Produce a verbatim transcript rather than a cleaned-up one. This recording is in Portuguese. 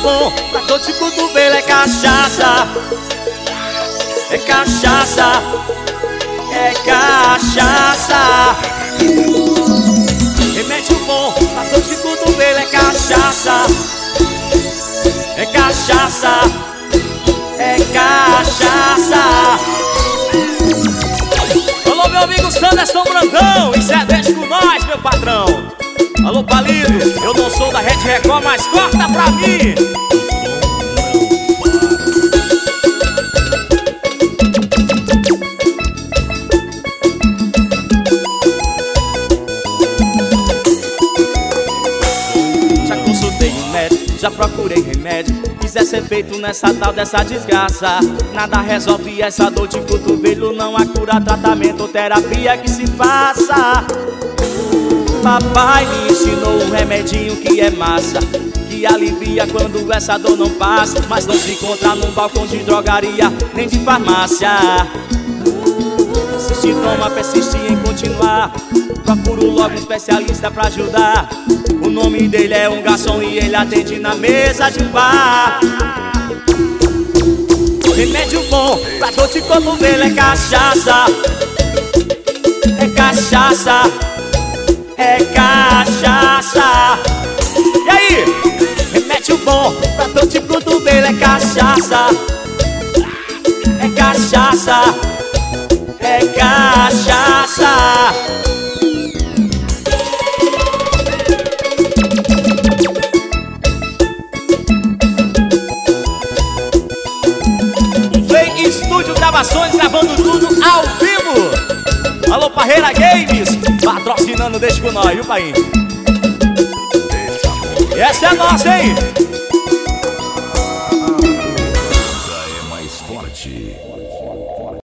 bom pra dor de cotovelo é cachaça. É cachaça. É cachaça. Remédio bom pra dor de cotovelo é cachaça. É cachaça. É cachaça. Alô, meu amigo Sanderson Brandão, isso é deixa com nós, meu patrão. Alô, Palito, eu não sou da Rede Record, mas corta pra mim. Já consultei um médico, já procurei remédio. Quiser ser feito nessa tal dessa desgraça. Nada resolve essa dor de cotovelo. Não há cura, tratamento ou terapia que se faça. Papai me ensinou um remedinho que é massa, que alivia quando essa dor não passa, mas não se encontra num balcão de drogaria nem de farmácia. Se o sintoma persistir em continuar, procuro logo um especialista pra ajudar. O nome dele é um garçom e ele atende na mesa de bar. Remédio bom pra dor de cotovelo é cachaça. É cachaça. É cachaça. E aí? Remédio bom pra dor de cotovelo é cachaça. É cachaça. É cachaça. Play Estúdio Gravações, gravando tudo ao vivo. Alô, Parreira Games, patrocinando, deixa com nós, viu, pai? Essa é nossa, hein? É mais forte.